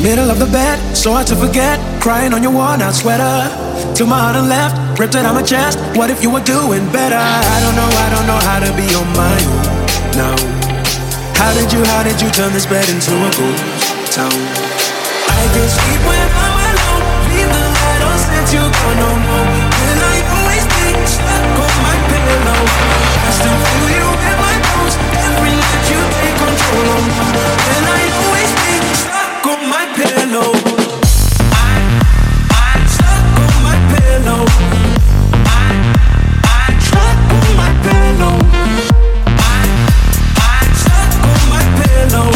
Middle of the bed, so hard to forget. Crying on your worn out sweater. Till my heart and left, ripped it out my chest. What if you were doing better? I don't know how to be on my own. No. How did you turn this bed into a ghost town? I can't sleep when I'm alone. Leave the light on since you gone, no, no. Will I always be stuck on my pillow? I still feel you in my bones. Every night you take control of me. Will I always be stuck on my pillow? I'm stuck on my pillow. I'm stuck on my pillow. I'm stuck on my pillow.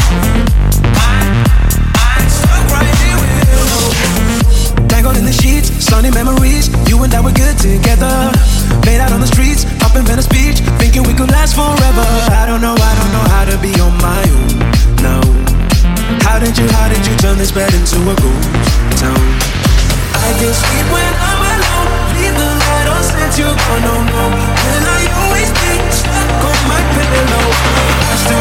I'm stuck right here with you. Tangled in the sheets, sunny memories. You and I were good together. Made out on the streets, up in Venice Beach, thinking we could last forever. I don't know how to be on my own. No. How did you turn this bed into a ghost town? I can't sleep when I'm alone. Leave the light on since you're gone, no, no. Will I always be stuck on my pillow? I still